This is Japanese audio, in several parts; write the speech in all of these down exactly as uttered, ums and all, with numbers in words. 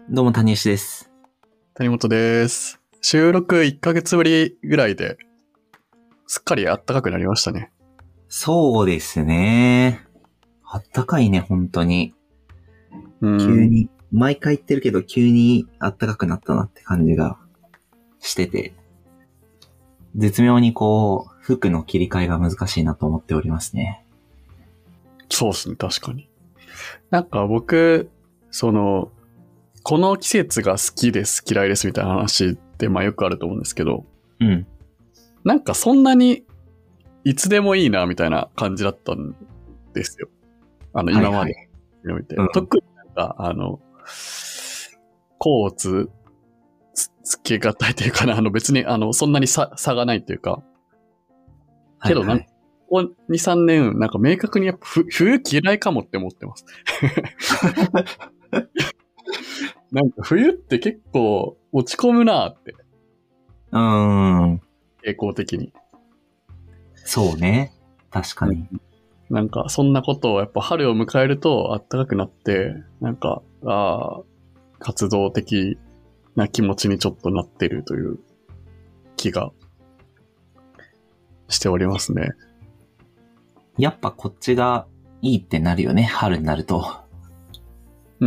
どうも、谷吉です。 谷本です。収録いっかげつぶりぐらいで、すっかり暖かくなりましたね。 そうですね。あったかいね、本当に。 うん。 急に、毎回言ってるけど、急に暖かくなったなって感じがしてて、絶妙にこう、服の切り替えが難しいなと思っておりますね。 そうですね、確かに。なんか僕、その、この季節が好きです、嫌いですみたいな話って、まあよくあると思うんですけど、 うん。 なんかそんなに、いつでもいいな、みたいな感じだったんですよ。あの、今までにおいて。 はいはいうん、 特になんか、あの、コーツ、つ、つけがたいというかな、あの別に、あの、そんなに差、差がないというか、けどなんか、 はいはい、 ここに、さんねん、なんか明確にやっぱふ冬嫌いかもって思ってます。なんか冬って結構落ち込むなーって、 うーん。 傾向的に。 そうね。確かに。 なんかそんなことをやっぱ春を迎えると暖かくなって、なんか、ああ、活動的な気持ちにちょっとなってるという気がしておりますね。 やっぱこっちがいいってなるよね、春になると。 うん。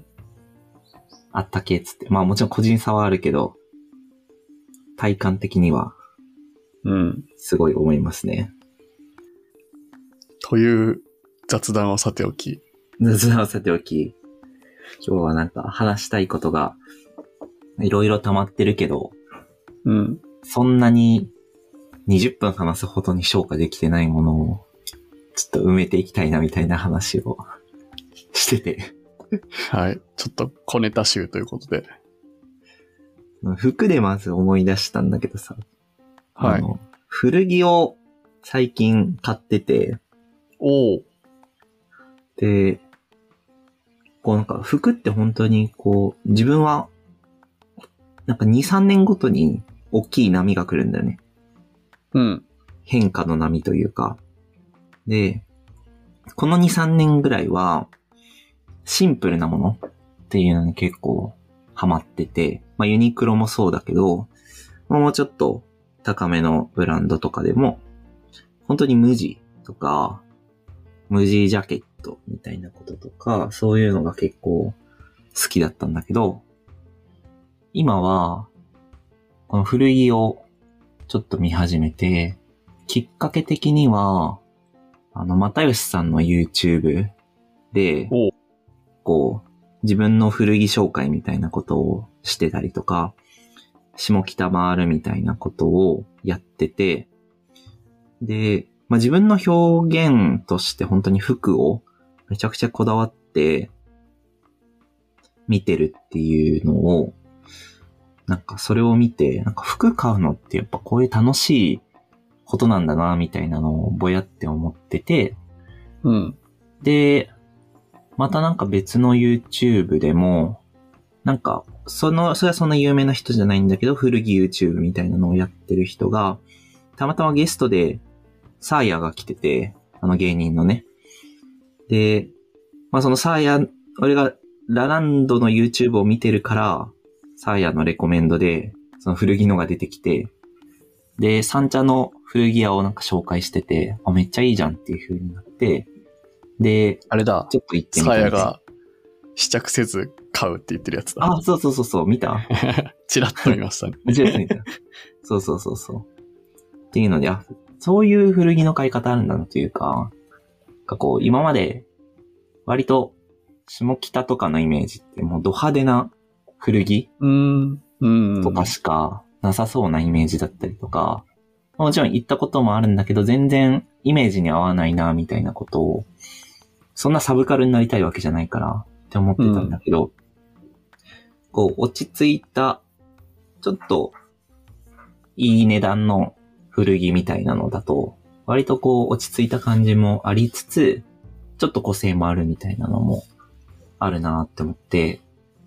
あったけえっつって。まあもちろん個人差はあるけど、体感的には、 うん。 すごい思いますね。 という雑談はさておき。 雑談はさておき、今日はなんか話したいことがいろいろ溜まってるけど、 うん。 そんなににじゅっぷん話すほどに消化できてないものをちょっと埋めていきたいなみたいな話をしてて。 はい。ちょっと小ネタ集ということで。 服でまず思い出したんだけどさ。 はい。 あの、古着を最近買ってて。 おー。 で、こうなんか服って本当にこう、自分はなんかに、さんねんごとに大きい波が来るんだよね。 うん。 変化の波というか。で、このに、さんねんぐらいは、シンプルなものっていうのに結構ハマってて、まあユニクロもそうだけど、もうちょっと高めのブランドとかでも、本当に無地とか、無地ジャケットみたいなこととか、そういうのが結構好きだったんだけど、今は、この古着をちょっと見始めて、きっかけ的には、あの、又吉さんの YouTube で、 おー。 こう、自分の古着紹介みたいなことをしてたりとか、下北回るみたいなことをやってて、で、まあ、自分の表現として本当に服をめちゃくちゃこだわって見てるっていうのを、なんかそれを見て、なんか服買うのってやっぱこういう楽しいことなんだな、みたいなのをぼやって思ってて、 うん。 で、またなんか別の YouTube でも、なんか、その、それはそんな有名な人じゃないんだけど、古着 YouTube みたいなのをやってる人が、たまたまゲストで、サーヤが来てて、あの芸人のね。で、まあそのサーヤ、俺がラランドの YouTube を見てるから、サーヤのレコメンドで、その古着のが出てきて、で、三茶の古着屋をなんか紹介してて、あ、めっちゃいいじゃんっていう風になって、で、 あれだ。 ちょっと行ってみたサーヤみたいな。 が試着せず買うって言ってるやつだ。 あ、そうそうそうそう、見たチラッと見ましたね。 見た見た。そうそうそうそう。っていうので、あ、そういう古着の買い方あるんだなというか、なんかこう、今まで、割と、下北とかのイメージってもうド派手な古着うーん。うん。 とかしかなさそうなイメージだったりとか、もちろん行ったこともあるんだけど、全然イメージに合わないな、みたいなことを、そんなサブカルになりたいわけじゃないからって思ってたんだけど、うん、こう、落ち着いた、ちょっと、いい値段の古着みたいなのだと、割とこう、落ち着いた感じもありつつ、ちょっと個性もあるみたいなのもあるなって思って、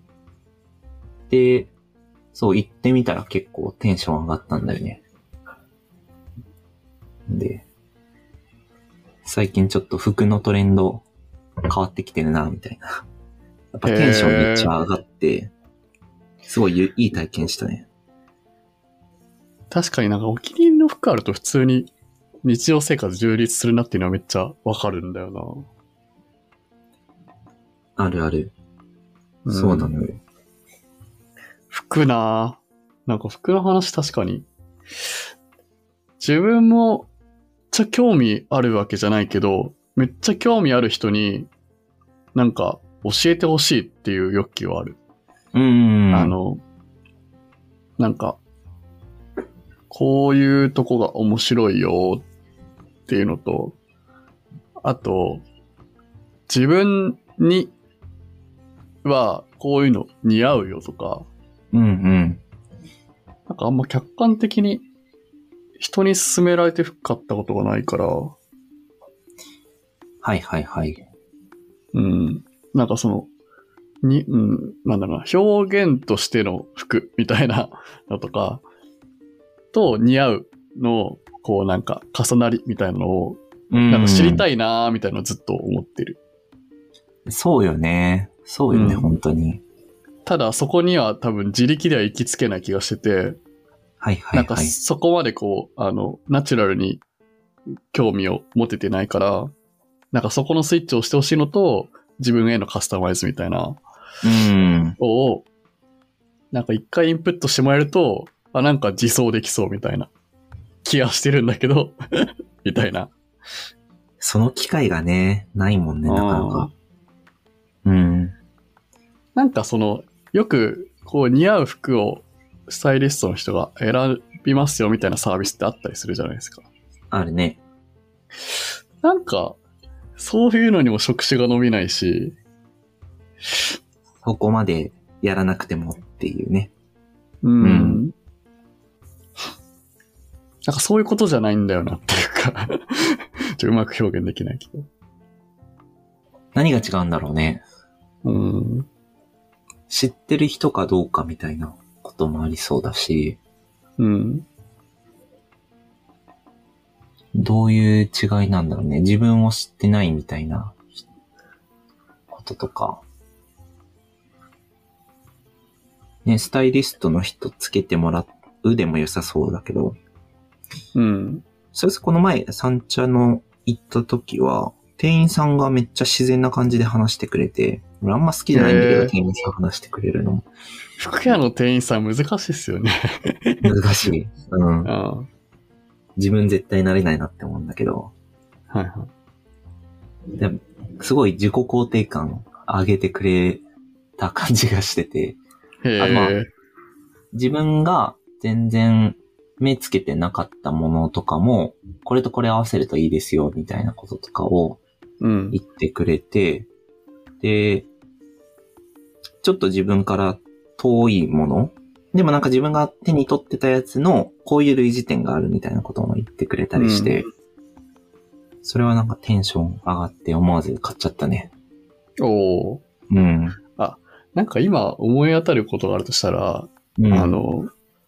で、そう言ってみたら結構テンション上がったんだよね。で、最近ちょっと服のトレンド変わってきてるなみたいなやっぱテンションめっちゃ上がって、すごいいい体験したね。 確かになんかお気に入りの服あると普通に日常生活充実するなっていうのはめっちゃわかるんだよな。あるある。 うん、 そうなのよ。 服なぁ。なんか服の話確かに。自分もめっちゃ興味あるわけじゃないけど、めっちゃ興味ある人になんか教えてほしいっていう欲求はある。 うん。 あの、なんか、こういうとこが面白いよっていうのと、あと、自分にはこういうの似合うよとか、 うんうん。 なんかあんま客観的に人に勧められて服買ったことがないから、 はいはいはい。 うん。なんかその、に、うん、なんだろうな、表現としての服みたいなのとか、と似合うのを、こうなんか重なりみたいなのを、なんか知りたいなーみたいなのをずっと思ってる。 そうよね。そうよね、うん、本当に。 ただそこには多分自力では行きつけない気がしてて、はいはいはい。 なんかそこまでこう、あの、ナチュラルに興味を持ててないから、なんかそこのスイッチをしてほしいのと、自分へのカスタマイズみたいな、 うん。 を、なんか一回インプットしてもらえると、あ、なんか自走できそうみたいな気がしてるんだけど、みたいな。 その機会がね、ないもんね、なかなか。うん。 なんかその、よく、こう似合う服をスタイリストの人が選びますよみたいなサービスってあったりするじゃないですか。 あるね。 なんか、そういうのにも職種が伸びないし、 そこまでやらなくてもっていうね。 うん。うん、なんかそういうことじゃないんだよなっていうかちょっとうまく表現できないけど。 何が違うんだろうね。 うん。 知ってる人かどうかみたいなこともありそうだし。 うん。 どういう違いなんだろうね。自分を知ってないみたいなこととか。ね、スタイリストの人つけてもらうでも良さそうだけど。 うん。 それこそこの前、三茶の行った時は、店員さんがめっちゃ自然な感じで話してくれて、俺あんま好きじゃないんだけど、店員さん話してくれるのも。 服屋の店員さん難しいっすよね。 難しい。うん。 ああ自分絶対なれないなって思うんだけど。 はいはい。 でも、すごい自己肯定感上げてくれた感じがしてて。 へあ、まあ、 自分が全然目つけてなかったものとかも、これとこれ合わせるといいですよ、みたいなこととかを言ってくれて、うん、で、ちょっと自分から遠いものでもなんか自分が手に取ってたやつのこういう類似点があるみたいなことも言ってくれたりして、うん、それはなんかテンション上がって思わず買っちゃったね。 おー。 うん。 あ、なんか今思い当たることがあるとしたら、うん、あの、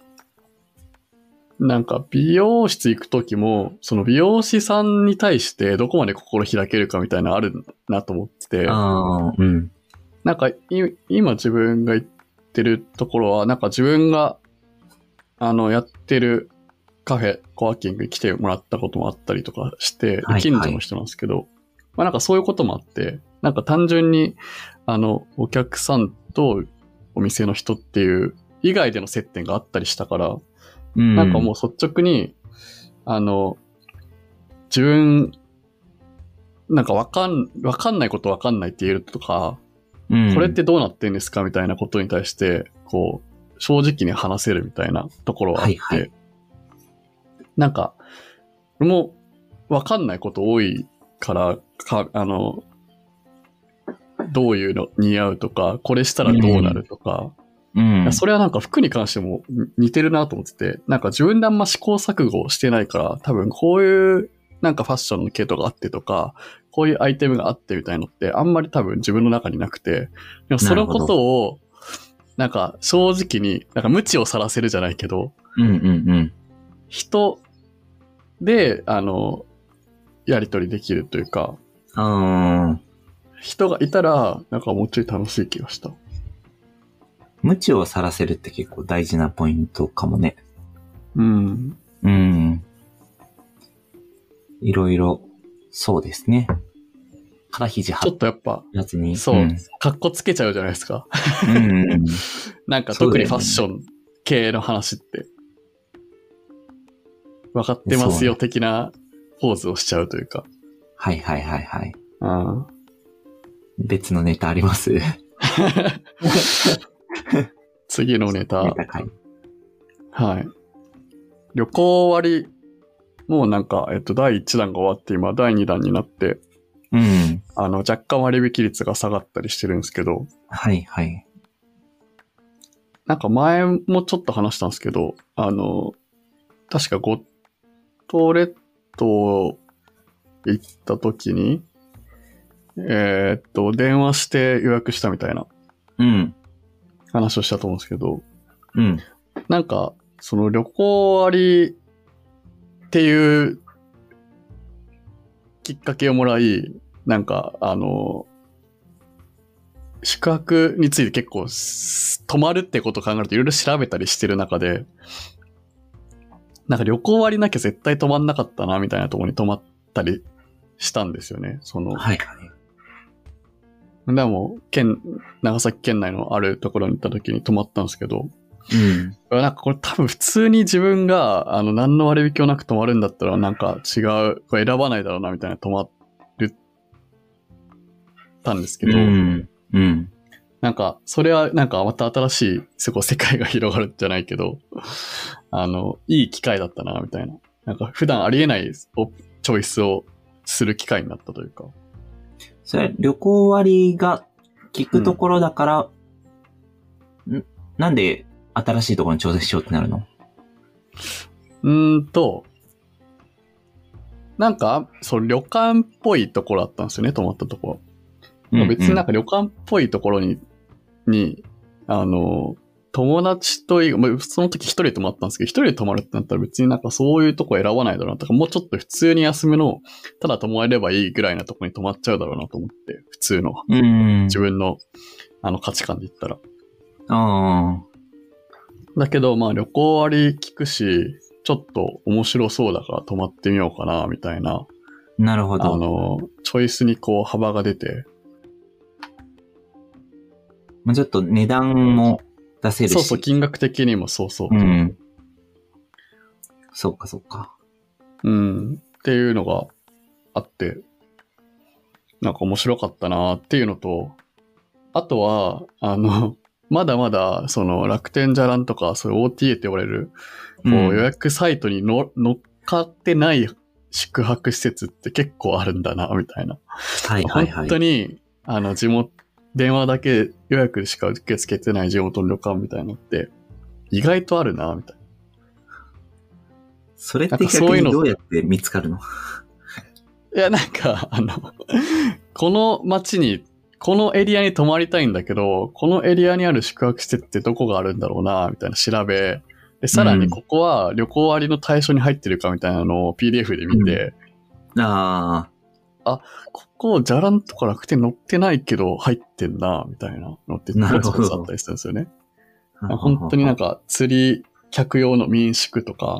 なんか美容室行くときも、その美容師さんに対してどこまで心開けるかみたいなのあるなと思ってて、 あうん、 なんか今自分が言ってるところは、なんか自分があのやってるカフェ、コワーキングに来てもらったこともあったりとかして、はいはい、近所の人なんですけど、まあなんかそういうこともあって、なんか単純にあのお客さんとお店の人っていう以外での接点があったりしたから、うん、なんかもう率直に、あの、自分、なんかわかん、わかんないことわかんないって言えるとか、うん、これってどうなってんですかみたいなことに対して、こう、正直に話せるみたいなところはあって、はいはい、なんか、俺もわかんないこと多いから、か、あの、どういうの似合うとか、これしたらどうなるとか、うんうん、それはなんか服に関しても似てるなと思ってて、なんか自分であんま試行錯誤してないから、多分こういうなんかファッションの系統があってとか、こういうアイテムがあってみたいのってあんまり多分自分の中になくて、でもそのことをなんか正直になんか無知をさらせるじゃないけど、 うんうんうん、 人であのやり取りできるというか、 あ人がいたら、なんかもうちょい楽しい気がした。 無知をさらせるって結構大事なポイントかもね。 うん。 うん。いろいろ、そうですね。腹肘張ちょっとやっぱ、 やつに。 そう、 うん、 かっこつけちゃうじゃないですか。 うん。 なんか特にファッション系の話って、分かってますよ的なポーズをしちゃうというか。 はいはいはいはい。 うん、 別のネタあります次のネタ。 ネタ会。 はい。旅行割、もうなんか、えっと、だいいちだんが終わって今、だいにだんになって、 うん。 あの、若干割引率が下がったりしてるんですけど、 はいはい。 なんか前もちょっと話したんですけど、あの、確かゴットレット行った時に、えー、っと、電話して予約したみたいなうん。 話をしたと思うんですけど、 うん。 なんか、その旅行割っていうきっかけをもらい、なんか、あの、宿泊について結構、泊まるってことを考えるといろいろ調べたりしてる中で、なんか旅行割なきゃ絶対泊まんなかったな、みたいなところに泊まったりしたんですよね。その、 はいはい。 でも、県、長崎県内のあるところに行った時に泊まったんですけど、 うん。 なんかこれ多分普通に自分が、あの、何の割引もなく泊まるんだったら、なんか違う、これ選ばないだろうな、みたいな泊まる、たんですけど、 うん。うん。 なんか、それはなんかまた新しい、すごい世界が広がるんじゃないけど、あの、いい機会だったな、みたいな。なんか普段ありえないチョイスをする機会になったというか。 それ、旅行割が効くところだから、うん、んなんで新しいところに挑戦しようってなるの？ うーんと、なんか、そう、旅館っぽいところだったんですよね、泊まったところ。うんうん、別になんか旅館っぽいところに、に、あの、友達とい、まあ、その時一人で泊まったんですけど、一人で泊まるってなったら別になんかそういうとこ選ばないだろうなとか、もうちょっと普通に安めの、ただ泊まればいいぐらいなとこに泊まっちゃうだろうなと思って、普通の、 うん、 自分のあの価値観で言ったら。 ああ。 だけど、まあ旅行割聞くし、ちょっと面白そうだから泊まってみようかな、みたいな。 なるほど。 あの、チョイスにこう幅が出て。 まあ、ちょっと値段も出せるし。 そうそう、金額的にもそうそう。 うん。そうか、そうか。 うん。っていうのがあって、なんか面白かったなっていうのと、あとは、あの、まだまだ、その楽天じゃらんとか、そういう オーティーエー って呼ばれる、こう予約サイトにの乗っかってない宿泊施設って結構あるんだな、みたいな。 はいはいはい。 本当に、あの、地元、電話だけ予約しか受け付けてない地元の旅館みたいなのって、意外とあるな、みたいな。 それって逆にどうやって見つかるの？ いや、なんか、あの、この街に、このエリアに泊まりたいんだけど、このエリアにある宿泊施設ってどこがあるんだろうな、みたいな調べ、で、さらにここは旅行割の対象に入ってるかみたいなのを ピーディーエフ で見て、 うん、ああ。あ、ここ、じゃらんとか楽天載ってないけど入ってんな、みたいなのってポツポツあったりするんですよね。本当になんか釣り客用の民宿とか、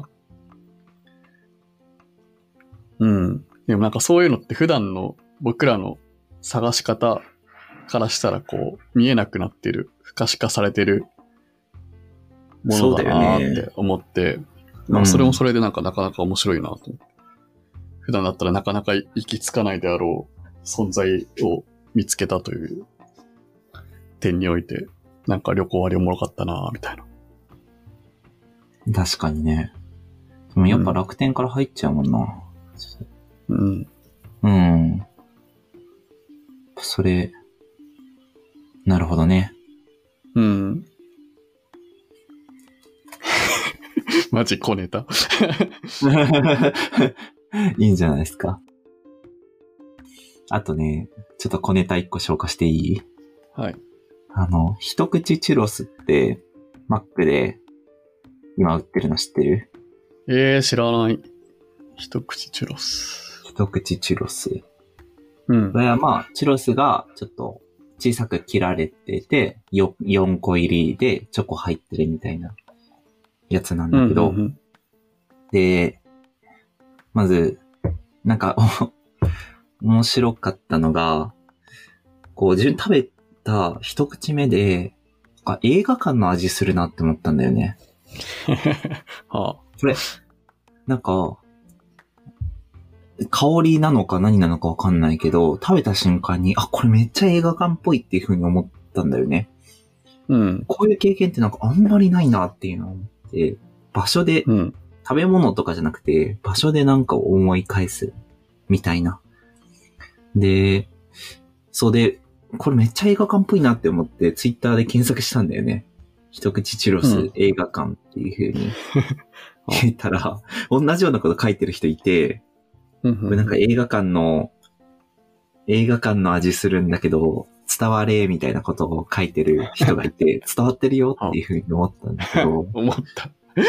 うん。でもなんかそういうのって普段の僕らの探し方からしたらこう見えなくなってる、不可視化されてるものだなって思って、ね、まあそれもそれでなんかなかなか面白いなと思って、うん、普段だったらなかなか行き着かないであろう存在を見つけたという点において、なんか旅行割おもろかったなみたいな。 確かにね。でもやっぱ楽天から入っちゃうもんな。 うん。 うん。それ、なるほどね。 うん。マジ小ネタ。 いいんじゃないですか。あとね、ちょっと小ネタ一個消化していい？ はい。 あの、一口チュロスって、マックで今売ってるの知ってる？ えー、知らない。一口チュロス。 一口チュロス。 うん。 これはまあ、チュロスがちょっと小さく切られてて、よ、よんこ入りでチョコ入ってるみたいなやつなんだけど、 うんうんうん、 で、まず、なんか、面白かったのが、こう、自分食べた一口目で、あ、映画館の味するなって思ったんだよね。 はあ、 これ、なんか、香りなのか何なのかわかんないけど、食べた瞬間に、あ、これめっちゃ映画館っぽいっていう風に思ったんだよね。 うん。 こういう経験ってなんかあんまりないなっていうのを思って、場所で、 うん。 食べ物とかじゃなくて、場所でなんか思い返す、みたいな。で、そうで、これめっちゃ映画館っぽいなって思って、ツイッターで検索したんだよね。一口チュロス、うん、映画館っていう風に言ったら、同じようなこと書いてる人いて、これなんか映画館の、映画館の味するんだけど、伝われみたいなことを書いてる人がいて、伝わってるよっていう風に思ったんだけど。 思った。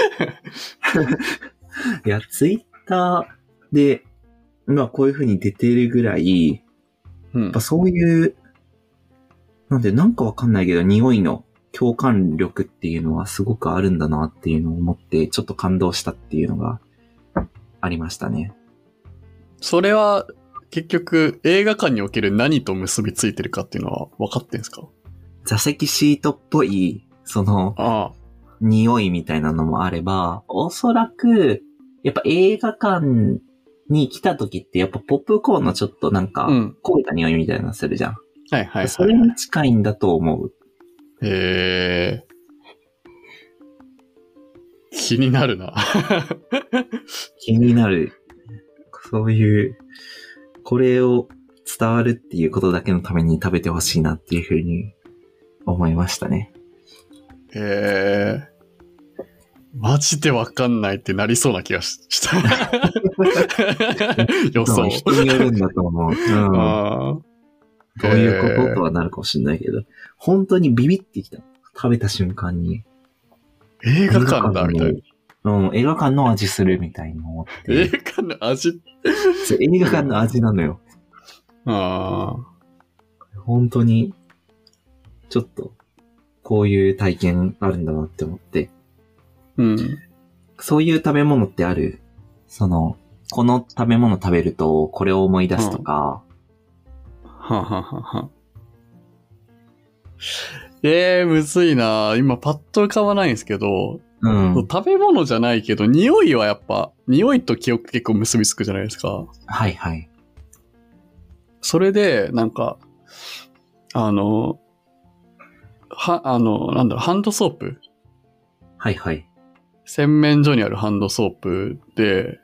いや、ツイッターで、まあこういう風に出てるぐらい、 うん、 やっぱそういう、なんでなんかわかんないけど、匂いの共感力っていうのはすごくあるんだなっていうのを思って、ちょっと感動したっていうのがありましたね。 それは結局映画館における何と結びついてるかっていうのは分かってんですか？ 座席シートっぽい、その、 ああ匂いみたいなのもあれば、おそらく、やっぱ映画館に来た時ってやっぱポップコーンのちょっとなんか、焦げた匂いみたいなのするじゃん。 はいはいはい、はい。 それに近いんだと思う。 へー。気になるな。 気になる。そういう、これを伝わるっていうことだけのために食べてほしいなっていうふうに思いましたね。 へー。マジでわかんないってなりそうな気がし、した。予想。 人によるんだと思う。うん。あどういうこととはなるかもしれないけど、本当にビビってきた。食べた瞬間に。 映画館だみたいな。うん、映画館の味するみたいに思って。 映画館の味映画館の味なのよ。 ああ。 本当に、ちょっと、こういう体験あるんだなって思って。 うん。 そういう食べ物ってある？その、この食べ物食べるとこれを思い出すとか。 はははは。えー、むずいな。今パッと浮かばないんですけど、うん、食べ物じゃないけど、匂いはやっぱ、匂いと記憶結構結びつくじゃないですか。 はいはい。 それで、なんか、あの、は、あの、なんだろう、ハンドソープ？ はいはい。 洗面所にあるハンドソープで、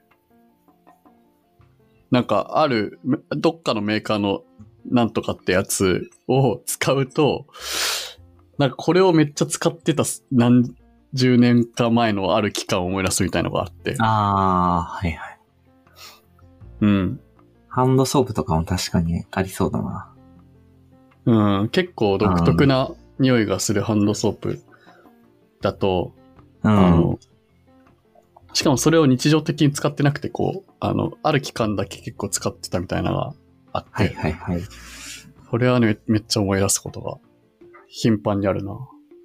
なんかある、どっかのメーカーのなんとかってやつを使うと、なんかこれをめっちゃ使ってた何十年か前のある期間を思い出すみたいなのがあって。 ああ、はいはい。 うん。 ハンドソープとかも確かにありそうだな。 うん、結構独特な匂いがするハンドソープだと、 うん、 あの、しかもそれを日常的に使ってなくて、こう、あの、ある期間だけ結構使ってたみたいなのがあって。 はいはいはい。 これはね、めっちゃ思い出すことが頻繁にあるな。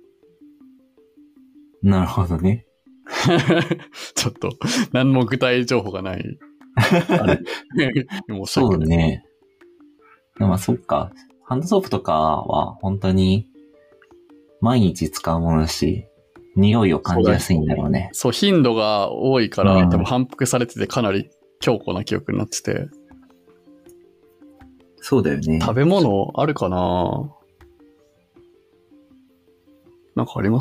なるほどね。 ちょっと、何も具体情報がない。 そうね。まあそっか。ハンドソープとかは本当に毎日使うものだし、匂いを感じやすいんだろうね。 そう、頻度が多いから、うん、多分反復されててかなり強固な記憶になってて。 そうだよね。 食べ物あるかな？なんかあります？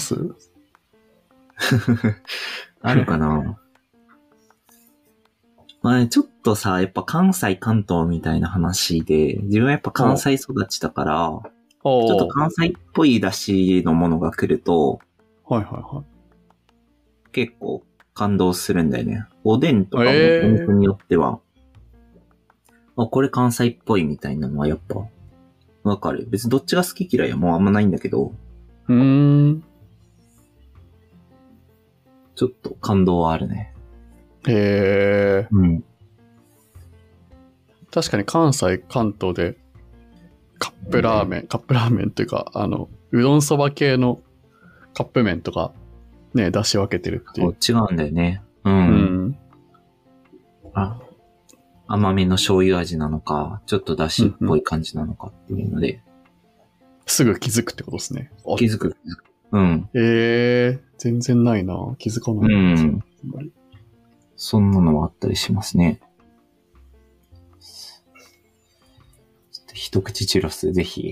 あるかなまあね、ちょっとさ、やっぱ関西関東みたいな話で、自分はやっぱ関西育ちだから、ちょっと関西っぽい出汁のものが来ると、 はいはいはい。 結構感動するんだよね。おでんとかもお店によっては、えー、あ、これ関西っぽいみたいなのはやっぱわかる。別にどっちが好き嫌いはもうあんまないんだけど、 うーん。 ちょっと感動はあるね。 へえ。 うん。 確かに関西、関東でカップラーメン、カップラーメンというか、あの、うどんそば系のカップ麺とか、ね、出し分けてるっていう。 違うんだよね。うん。うん、あ、甘めの醤油味なのか、ちょっと出汁っぽい感じなのかっていうので。うんうん、 すぐ気づくってことですね。 気づく、気づく。うん。 ええー、全然ないな。気づかない。うん。 そんなのもあったりしますね。一口チュロス、ぜひ。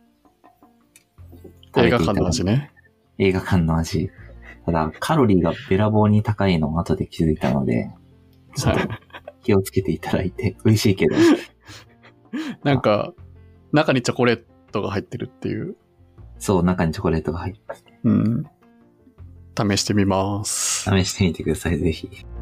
映画館の味ね。 映画館の味。ただ、カロリーがべらぼうに高いのを後で気づいたので、ちょっと気をつけていただいて、美味しいけど。 なんか、中にチョコレートが入ってるっていう。 そう、中にチョコレートが入ってます。 うん。試してみます。 試してみてください、ぜひ。